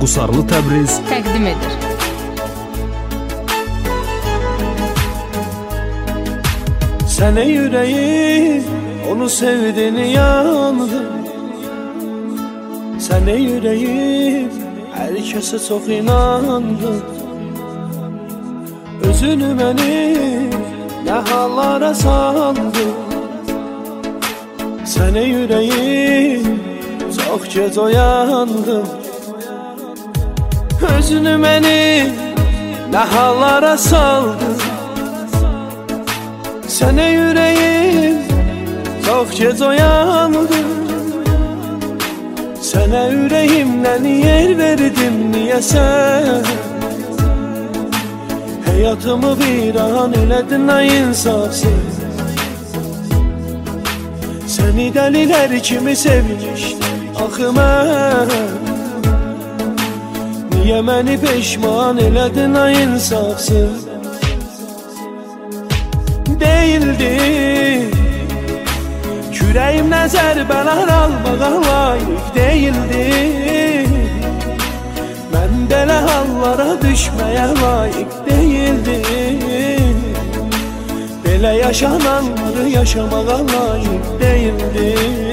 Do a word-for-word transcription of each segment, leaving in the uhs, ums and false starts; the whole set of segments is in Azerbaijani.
Qusarlı Təbriz təqdim edir. Sənə yüreğim, onu sevdiğini yandı. Sənə yüreğim, hər kəsə çox inandı. Özünü məni nə hallara saldı. Sənə yüreğim, çox gec oyandı. Özünü məni nə hallara saldı. Sənə yüreğim, çox gec oyandı. Sənə ürəyimdən yer verdim, niyəsən? Həyatımı viran elədin, ay insafsız. Səni dəlilər kimi sevmişdim, axı mən. Niyə məni peşman elədin, ay insafsız? Değildi Kürəyimlə zərbələr almağa layık değildi. Mən belə hallara düşməyə layık değildi. Belə yaşananları yaşamağa layık değildi.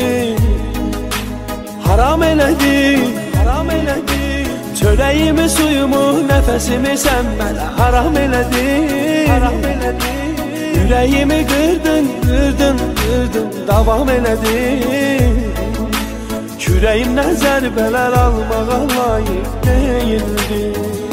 Haram elədi, haram elədi. Çörəyimi, suyumu, nəfəsimi sən mənə haram elədi, haram elədi. Yüreğimi kırdın, kırdın, kırdın, davam elədin. Küreğimdən zərbələr almağa layık değildi.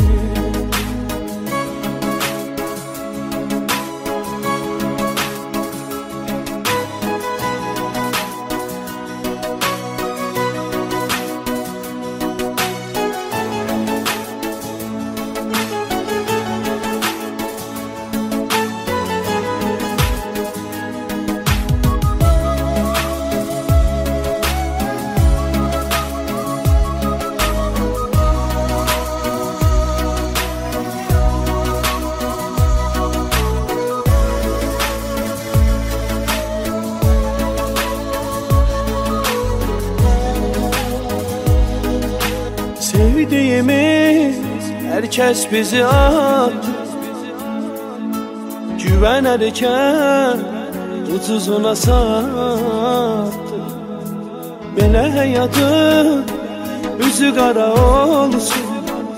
Sevdiğimiz herkes bizi attı. Güvenərkən ucuzuna sattı. Belə həyatın üzü qara olsun.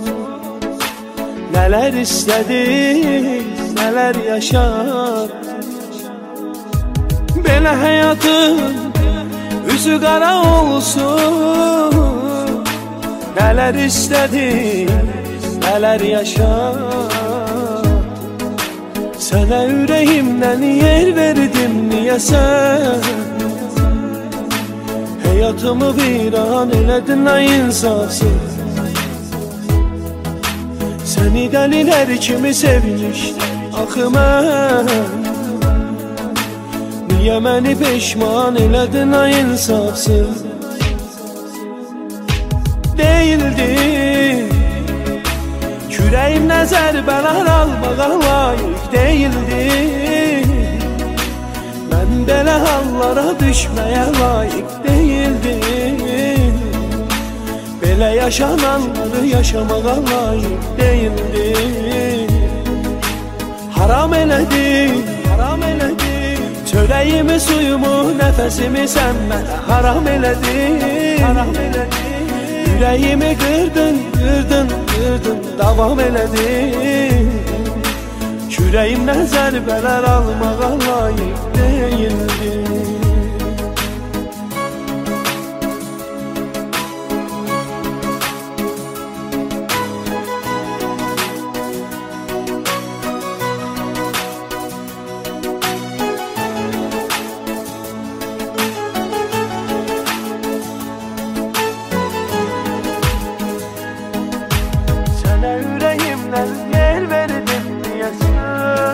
Nələr istədik, nələr yaşar. Belə həyatın üzü qara olsun. Neler istedim, neler yaşar. Sana yüreğimden yer verdim, niye sen? Hayatımı viran eledin, ay insafsız. Seni deliler kimi sevmişdim, axı mən. Niye beni peşman eledin, ay insafsız? Değildi Küreğimdən zərbələr almağa layık değildi. Mən belə hallara düşməyə layık değildi. Belə yaşananları yaşamağa layık değildi. Haram elədi, haram elədi. Çörəyimi, suyumu, nəfəsimi sən mənə haram elədi, haram elədi. Yüreğimi kırdın, kırdın, kırdın, davam elədin. Küreğimdən zərbələr almağa layık değildi. Yer verdim diyesin.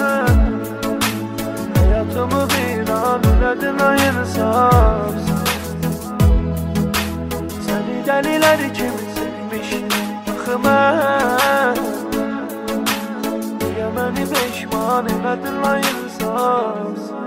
Hayatımı viran eledin, ay insafsız. Seni deliler kimi sevmişdim, axı mən. Niye beni peşman eledin, ay insafsız?